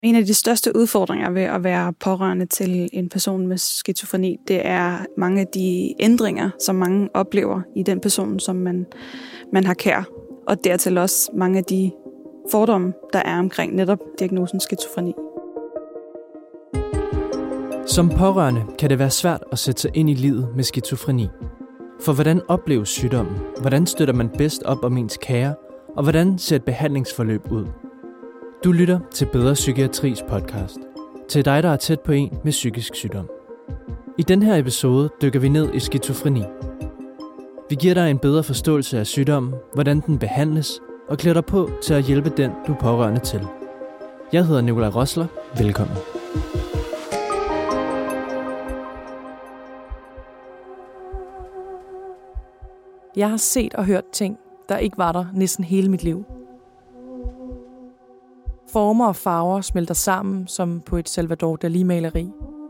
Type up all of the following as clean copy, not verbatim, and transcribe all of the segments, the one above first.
En af de største udfordringer ved at være pårørende til en person med skizofreni, det er mange af de ændringer, som mange oplever i den person, som man har kær. Og dertil også mange af de fordomme, der er omkring netop diagnosen skizofreni. Som pårørende kan det være svært at sætte sig ind i livet med skizofreni. For hvordan opleves sygdommen? Hvordan støtter man bedst op om ens kære? Og hvordan ser et behandlingsforløb ud? Du lytter til Bedre Psykiatris podcast. Til dig, der er tæt på en med psykisk sygdom. I den her episode dykker vi ned i skizofreni. Vi giver dig en bedre forståelse af sygdommen, hvordan den behandles, og klæder dig på til at hjælpe den, du er pårørende til. Jeg hedder Nikolaj Rosler. Velkommen. Jeg har set og hørt ting, der ikke var der næsten hele mit liv. Former og farver smelter sammen som på et Salvador Dalí-maleri.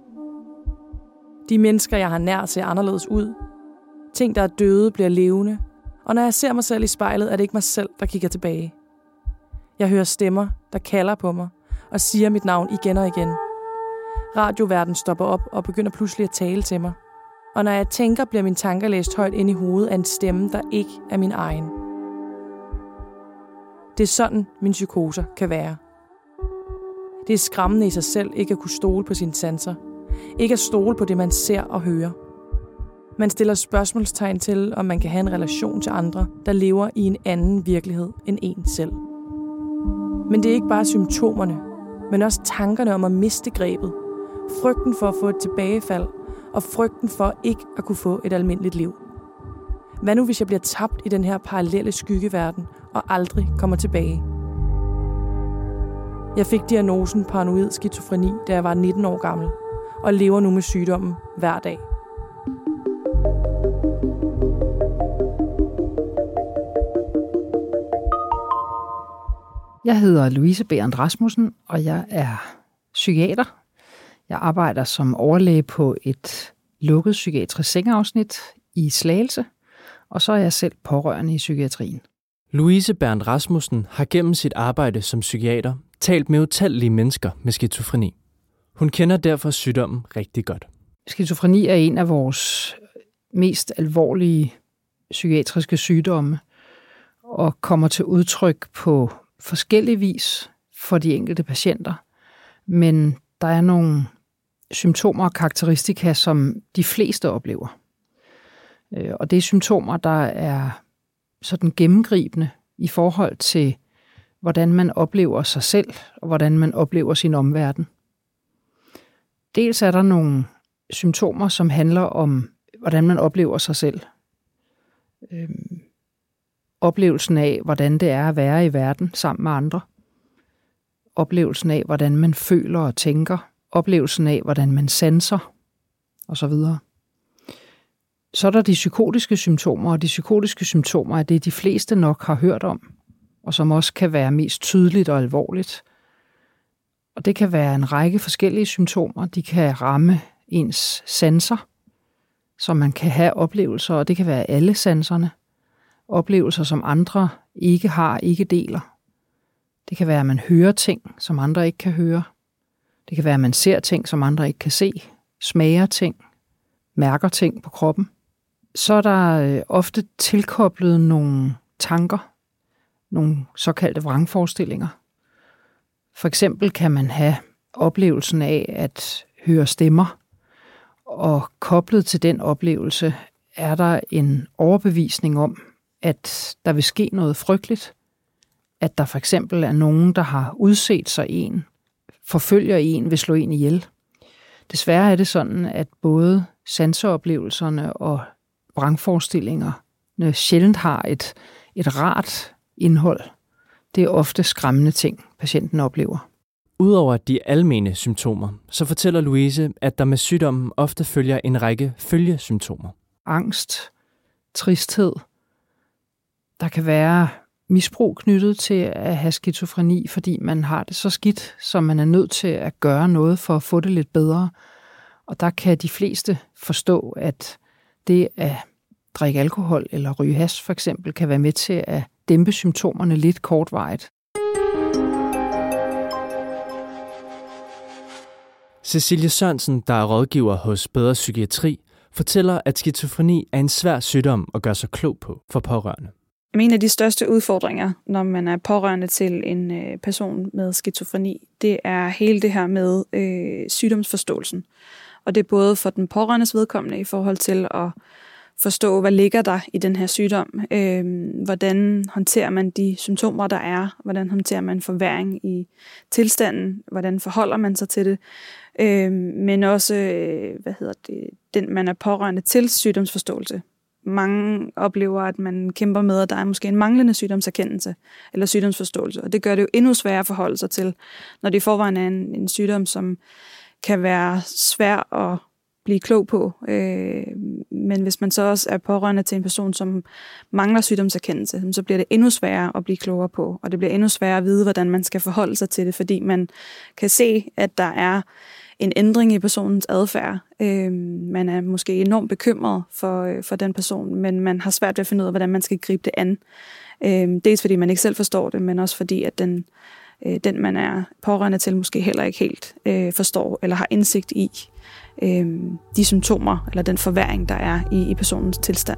De mennesker, jeg har nær, ser anderledes ud. Ting, der er døde, bliver levende. Og når jeg ser mig selv i spejlet, er det ikke mig selv, der kigger tilbage. Jeg hører stemmer, der kalder på mig og siger mit navn igen og igen. Radioverden stopper op og begynder pludselig at tale til mig. Og når jeg tænker, bliver mine tanker læst højt ind i hovedet af en stemme, der ikke er min egen. Det er sådan, mine psykoser kan være. Det er skræmmende i sig selv ikke at kunne stole på sine sanser. Ikke at stole på det, man ser og hører. Man stiller spørgsmålstegn til, om man kan have en relation til andre, der lever i en anden virkelighed end en selv. Men det er ikke bare symptomerne, men også tankerne om at miste grebet. Frygten for at få et tilbagefald, og frygten for ikke at kunne få et almindeligt liv. Hvad nu, hvis jeg bliver tabt i den her parallelle skyggeverden og aldrig kommer tilbage? Jeg fik diagnosen paranoid skizofreni, da jeg var 19 år gammel, og lever nu med sygdommen hver dag. Jeg hedder Louise Bærent Rasmussen, og jeg er psykiater. Jeg arbejder som overlæge på et lukket psykiatrisk sengeafsnit i Slagelse, og så er jeg selv pårørende i psykiatrien. Louise Bærent Rasmussen har gennem sit arbejde som psykiater talt med utallige mennesker med skizofreni. Hun kender derfor sygdommen rigtig godt. Skizofreni er en af vores mest alvorlige psykiatriske sygdomme, og kommer til udtryk på forskellig vis for de enkelte patienter. Men der er nogle symptomer og karakteristika, som de fleste oplever. Og det er symptomer, der er sådan gennemgribende i forhold til, hvordan man oplever sig selv, og hvordan man oplever sin omverden. Dels er der nogle symptomer, som handler om, hvordan man oplever sig selv. Oplevelsen af, hvordan det er at være i verden sammen med andre. Oplevelsen af, hvordan man føler og tænker. Oplevelsen af, hvordan man sanser, osv. Så er der de psykotiske symptomer, og de psykotiske symptomer er det, de fleste nok har hørt om, og som også kan være mest tydeligt og alvorligt. Og det kan være en række forskellige symptomer. De kan ramme ens sanser, så man kan have oplevelser, og det kan være alle sanserne. Oplevelser, som andre ikke har, ikke deler. Det kan være, at man hører ting, som andre ikke kan høre. Det kan være, at man ser ting, som andre ikke kan se. Smager ting. Mærker ting på kroppen. Så er der ofte tilkoblet nogle tanker. Nogle såkaldte vrangforestillinger. For eksempel kan man have oplevelsen af at høre stemmer. Og koblet til den oplevelse er der en overbevisning om, at der vil ske noget frygteligt. At der for eksempel er nogen, der har udset sig en, forfølger en, vil slå en ihjel. Desværre er det sådan, at både sanseoplevelserne og vrangforestillingerne sjældent har et rart indhold. Det er ofte skræmmende ting, patienten oplever. Udover de almene symptomer, så fortæller Louise, at der med sygdommen ofte følger en række følgesymptomer. Angst, tristhed. Der kan være misbrug knyttet til at have skizofreni, fordi man har det så skidt, så man er nødt til at gøre noget for at få det lidt bedre. Og der kan de fleste forstå, at det at drikke alkohol eller ryge hash for eksempel, kan være med til at dæmpe symptomerne lidt kortvarigt. Cecilie Sørensen, der er rådgiver hos Bedre Psykiatri, fortæller, at skizofreni er en svær sygdom at gøre sig klog på for pårørende. En af de største udfordringer, når man er pårørende til en person med skizofreni, det er hele det her med sygdomsforståelsen. Og det er både for den pårørendes vedkommende i forhold til at forstå, hvad ligger der i den her sygdom. Hvordan håndterer man de symptomer, der er? Hvordan håndterer man forværring i tilstanden? Hvordan forholder man sig til det? Men også, den man er pårørende til sygdomsforståelse. Mange oplever, at man kæmper med, at der er måske en manglende sygdomserkendelse eller sygdomsforståelse. Og det gør det jo endnu sværere at forholde sig til, når det i forvejen er en sygdom, som kan være svær at blive klog på. Men hvis man så også er pårørende til en person, som mangler sygdomserkendelse, så bliver det endnu sværere at blive klogere på. Og det bliver endnu sværere at vide, hvordan man skal forholde sig til det, fordi man kan se, at der er en ændring i personens adfærd. Man er måske enormt bekymret for den person, men man har svært ved at finde ud af, hvordan man skal gribe det an. Dels fordi man ikke selv forstår det, men også fordi, at den man er pårørende til, måske heller ikke helt forstår eller har indsigt i de symptomer eller den forværring, der er i personens tilstand.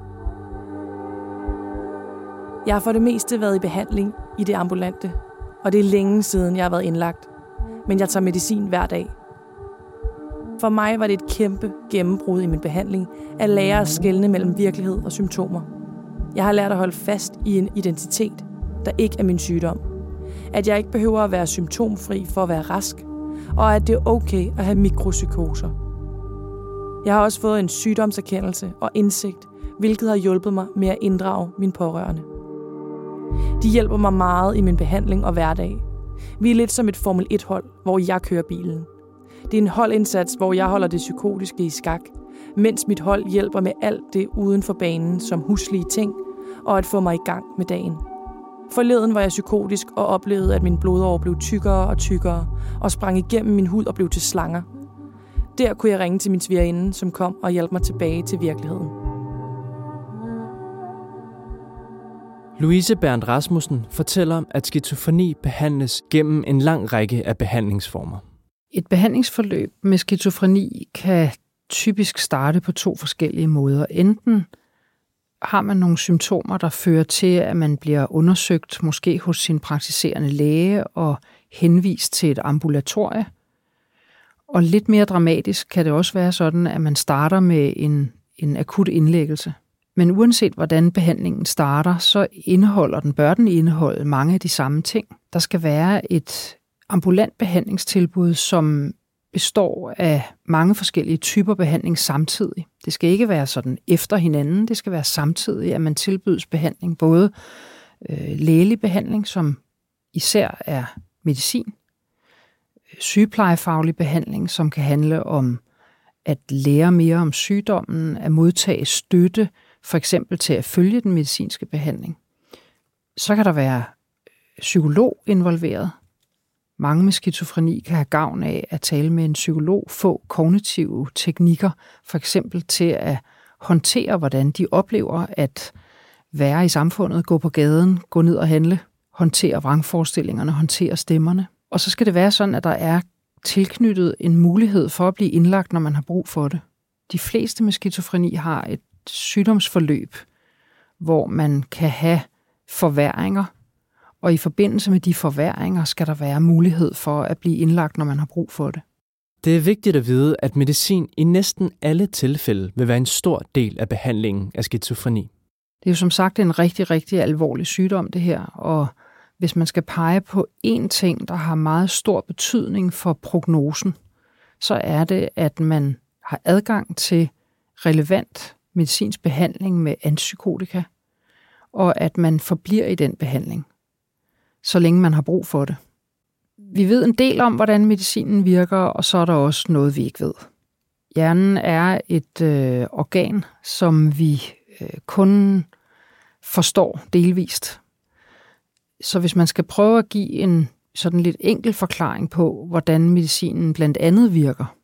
Jeg har for det meste været i behandling i det ambulante, og det er længe siden, jeg har været indlagt. Men jeg tager medicin hver dag. For mig var det et kæmpe gennembrud i min behandling at lære at skelne mellem virkelighed og symptomer. Jeg har lært at holde fast i en identitet, der ikke er min sygdom. At jeg ikke behøver at være symptomfri for at være rask, og at det er okay at have mikropsykoser. Jeg har også fået en sygdomserkendelse og indsigt, hvilket har hjulpet mig med at inddrage mine pårørende. De hjælper mig meget i min behandling og hverdag. Vi er lidt som et Formel 1-hold, hvor jeg kører bilen. Det er en holdindsats, hvor jeg holder det psykotiske i skak, mens mit hold hjælper med alt det uden for banen som huslige ting og at få mig i gang med dagen. Forleden var jeg psykotisk og oplevede, at min blodårer blev tykkere og tykkere og sprang igennem min hud og blev til slanger. Der kunne jeg ringe til min svigerinde, som kom og hjalp mig tilbage til virkeligheden. Louise Bernd Rasmussen fortæller, at skizofreni behandles gennem en lang række af behandlingsformer. Et behandlingsforløb med skizofreni kan typisk starte på 2 forskellige måder. Enten har man nogle symptomer, der fører til, at man bliver undersøgt, måske hos sin praktiserende læge, og henvist til et ambulatorie. Og lidt mere dramatisk kan det også være sådan, at man starter med en akut indlæggelse. Men uanset hvordan behandlingen starter, så bør den indeholde mange af de samme ting. Der skal være et ambulant behandlingstilbud, som består af mange forskellige typer behandling samtidig. Det skal ikke være sådan efter hinanden, det skal være samtidig, at man tilbydes behandling, både lægelig behandling, som især er medicin, sygeplejefaglig behandling, som kan handle om at lære mere om sygdommen, at modtage støtte, for eksempel til at følge den medicinske behandling. Så kan der være psykolog involveret. Mange med skizofreni kan have gavn af at tale med en psykolog, få kognitive teknikker, for eksempel til at håndtere, hvordan de oplever at være i samfundet, gå på gaden, gå ned og handle, håndtere vrangforestillingerne, håndtere stemmerne. Og så skal det være sådan, at der er tilknyttet en mulighed for at blive indlagt, når man har brug for det. De fleste med skizofreni har et sygdomsforløb, hvor man kan have forværringer, og i forbindelse med de forværringer skal der være mulighed for at blive indlagt, når man har brug for det. Det er vigtigt at vide, at medicin i næsten alle tilfælde vil være en stor del af behandlingen af skizofreni. Det er jo som sagt en rigtig, rigtig alvorlig sygdom, det her, og hvis man skal pege på én ting, der har meget stor betydning for prognosen, så er det, at man har adgang til relevant medicinsk behandling med antipsykotika, og at man forbliver i den behandling, så længe man har brug for det. Vi ved en del om, hvordan medicinen virker, og så er der også noget, vi ikke ved. Hjernen er et organ, som vi kun forstår delvist. Så hvis man skal prøve at give en sådan lidt enkel forklaring på, hvordan medicinen blandt andet virker,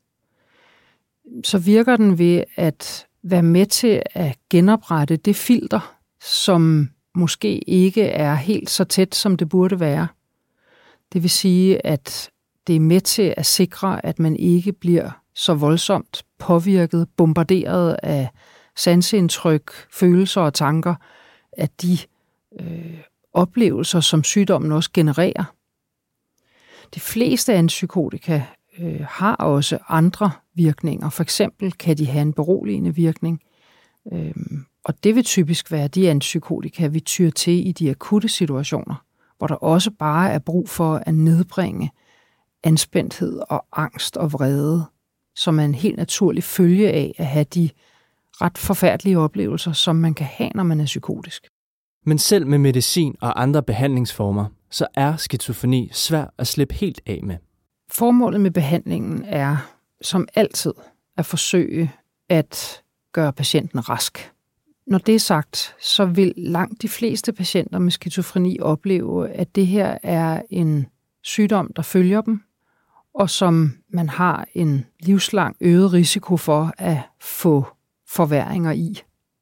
så virker den ved at være med til at genoprette det filter, som måske ikke er helt så tæt, som det burde være. Det vil sige, at Det er med til at sikre, at man ikke bliver så voldsomt påvirket, bombarderet af sanseindtryk, følelser og tanker, at de oplevelser, som sygdommen også genererer. De fleste antipsykotika har også andre virkninger. For eksempel kan de have en beroligende virkning, og det vil typisk være de antipsykotika, vi tyr til i de akutte situationer, hvor der også bare er brug for at nedbringe anspændthed og angst og vrede, som er en helt naturlig følge af at have de ret forfærdelige oplevelser, som man kan have, når man er psykotisk. Men selv med medicin og andre behandlingsformer, så er skizofreni svær at slippe helt af med. Formålet med behandlingen er, som altid, at forsøge at gøre patienten rask. Når det er sagt, så vil langt de fleste patienter med skizofreni opleve, at det her er en sygdom, der følger dem, og som man har en livslang øget risiko for at få forværringer i.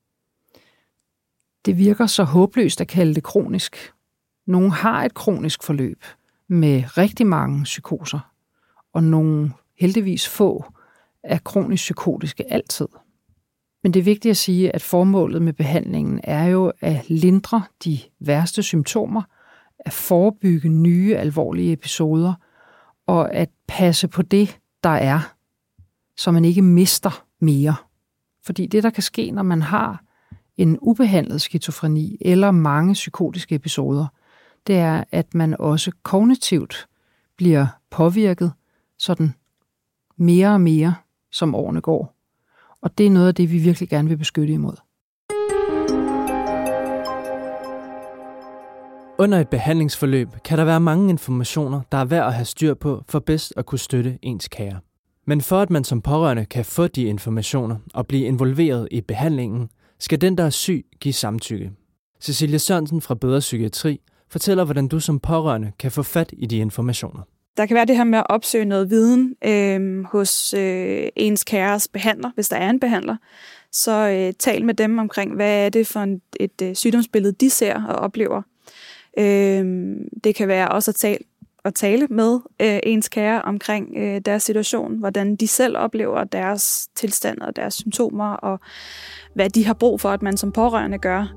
Det virker så håbløst at kalde det kronisk. Nogle har et kronisk forløb med rigtig mange psykoser, og nogle heldigvis få er kronisk psykotiske altid. Men det er vigtigt at sige, at formålet med behandlingen er jo at lindre de værste symptomer, at forebygge nye alvorlige episoder, og at passe på det, der er, så man ikke mister mere. Fordi det, der kan ske, når man har en ubehandlet skizofreni eller mange psykotiske episoder, det er, at man også kognitivt bliver påvirket sådan mere og mere, som årene går. Og det er noget af det, vi virkelig gerne vil beskytte imod. Under et behandlingsforløb kan der være mange informationer, der er værd at have styr på for bedst at kunne støtte ens kære. Men for at man som pårørende kan få de informationer og blive involveret i behandlingen, skal den, der er syg, give samtykke. Cecilia Sørensen fra Bedre Psykiatri fortæller, hvordan du som pårørende kan få fat i de informationer. Der kan være det her med at opsøge noget viden hos ens kæres behandler, hvis der er en behandler. Så tal med dem omkring, hvad er det for et sygdomsbillede, de ser og oplever. Det kan være også at tale med ens kære omkring deres situation, hvordan de selv oplever deres tilstand og deres symptomer, og hvad de har brug for, at man som pårørende gør.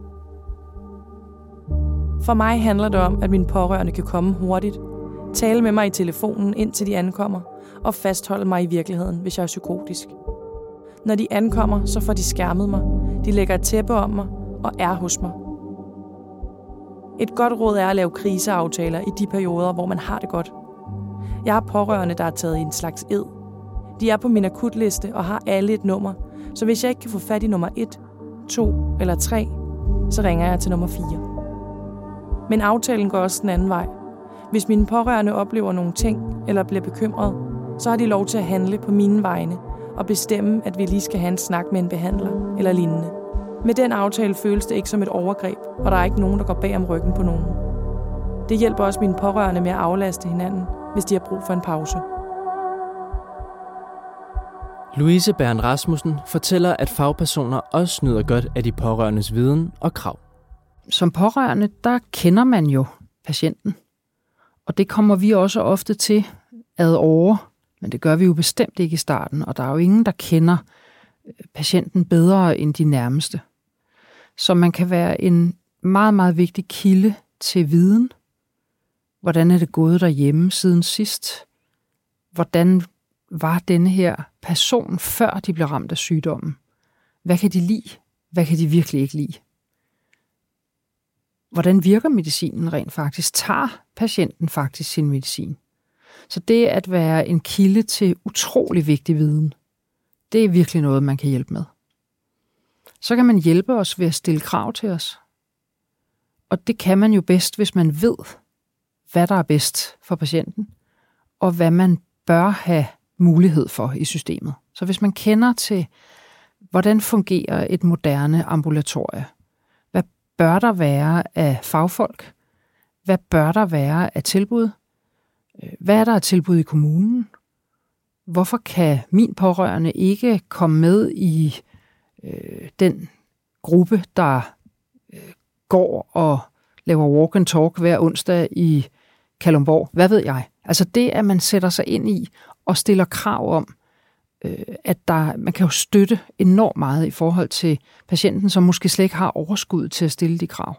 For mig handler det om, at mine pårørende kan komme hurtigt, tale med mig i telefonen, indtil de ankommer, og fastholde mig i virkeligheden, hvis jeg er psykotisk. Når de ankommer, så får de skærmet mig, de lægger et tæppe om mig og er hos mig. Et godt råd er at lave kriseaftaler i de perioder, hvor man har det godt. Jeg har pårørende, der er taget i en slags ed. De er på min akutliste og har alle et nummer, så hvis jeg ikke kan få fat i nummer 1, 2 eller 3, så ringer jeg til nummer 4. Men aftalen går også den anden vej. Hvis mine pårørende oplever nogle ting eller bliver bekymret, så har de lov til at handle på mine vegne og bestemme, at vi lige skal have en snak med en behandler eller lignende. Med den aftale føles det ikke som et overgreb, og der er ikke nogen, der går bag om ryggen på nogen. Det hjælper også mine pårørende med at aflaste hinanden, hvis de har brug for en pause. Louise Bern Rasmussen fortæller, at fagpersoner også nyder godt af de pårørendes viden og krav. Som pårørende, der kender man jo patienten. Og det kommer vi også ofte til ad åre, men det gør vi jo bestemt ikke i starten, og der er jo ingen, der kender patienten bedre end de nærmeste. Så man kan være en meget, meget vigtig kilde til viden. Hvordan er det gået derhjemme siden sidst? Hvordan var denne her person, før de blev ramt af sygdommen? Hvad kan de lide? Hvad kan de virkelig ikke lide? Hvordan virker medicinen rent faktisk? Tager patienten faktisk sin medicin? Så det at være en kilde til utrolig vigtig viden, det er virkelig noget, man kan hjælpe med. Så kan man hjælpe os ved at stille krav til os. Og det kan man jo bedst, hvis man ved, hvad der er bedst for patienten, og hvad man bør have mulighed for i systemet. Så hvis man kender til, hvordan fungerer et moderne ambulatorie, hvad bør der være af fagfolk, hvad bør der være af tilbud, hvad er der af tilbud i kommunen, hvorfor kan min pårørende ikke komme med i den gruppe, der går og laver walk and talk hver onsdag i Kalundborg? Hvad ved jeg? Altså det, at man sætter sig ind i og stiller krav om, at man kan jo støtte enormt meget i forhold til patienten, som måske slet ikke har overskud til at stille de krav.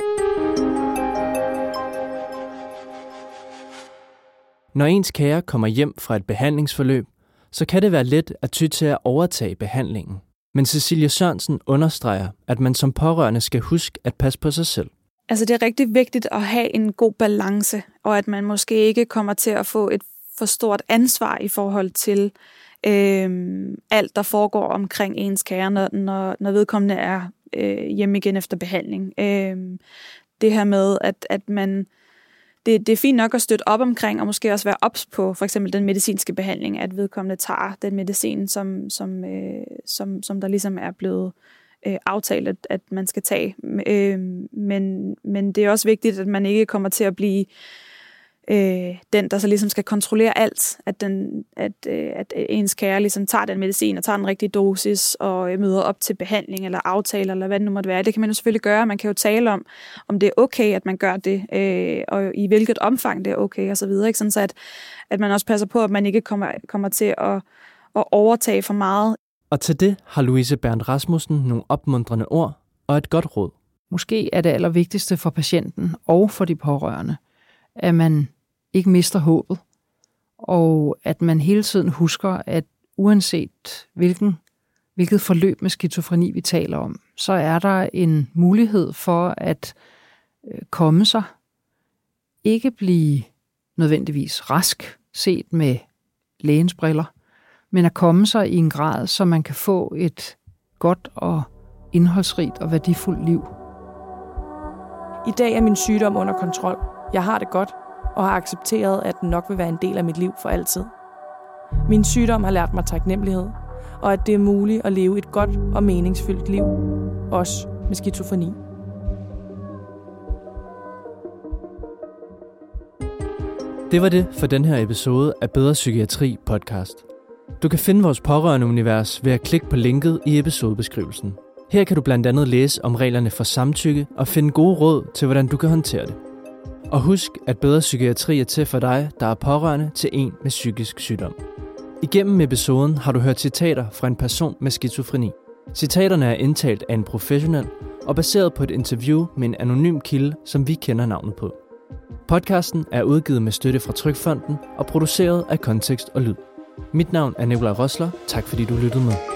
Når ens kære kommer hjem fra et behandlingsforløb, så kan det være let at ty til at overtage behandlingen. Men Cecilie Sørensen understreger, at man som pårørende skal huske at passe på sig selv. Altså det er rigtig vigtigt at have en god balance, og at man måske ikke kommer til at få et for stort ansvar i forhold til alt, der foregår omkring ens kære, når vedkommende er hjemme igen efter behandling. Det her med, at man... Det er fint nok at støtte op omkring, og måske også være ops på for eksempel den medicinske behandling, at vedkommende tager den medicin, som der ligesom er blevet aftalt, at man skal tage. Men det er også vigtigt, at man ikke kommer til at blive den, der så ligesom skal kontrollere alt, at ens kære ligesom tager den medicin og tager den rigtige dosis og møder op til behandling eller aftaler, eller hvad det nu måtte være. Det kan man jo selvfølgelig gøre. Man kan jo tale om det er okay, at man gør det, og i hvilket omfang det er okay, og så videre. Ikke? Sådan så at man også passer på, at man ikke kommer til at overtage for meget. Og til det har Louise Berndt Rasmussen nogle opmuntrende ord og et godt råd. Måske er det allervigtigste for patienten og for de pårørende, at man ikke mister håbet, og at man hele tiden husker, at uanset hvilket forløb med skizofreni vi taler om, så er der en mulighed for at komme sig, ikke blive nødvendigvis rask set med lægens briller, men at komme sig i en grad, så man kan få et godt og indholdsrigt og værdifuldt liv. I dag er min sygdom under kontrol. Jeg har det godt, og har accepteret, at den nok vil være en del af mit liv for altid. Min sygdom har lært mig taknemmelighed, og at det er muligt at leve et godt og meningsfyldt liv, også med skizofreni. Det var det for den her episode af Bedre Psykiatri podcast. Du kan finde vores pårørendeunivers ved at klikke på linket i episodebeskrivelsen. Her kan du blandt andet læse om reglerne for samtykke og finde gode råd til, hvordan du kan håndtere det. Og husk, at Bedre Psykiatri er til for dig, der er pårørende til en med psykisk sygdom. Igennem episoden har du hørt citater fra en person med skizofreni. Citaterne er indtalt af en professionel og baseret på et interview med en anonym kilde, som vi kender navnet på. Podcasten er udgivet med støtte fra Trygfonden og produceret af Kontekst og Lyd. Mit navn er Nikolaj Rosler. Tak fordi du lyttede med.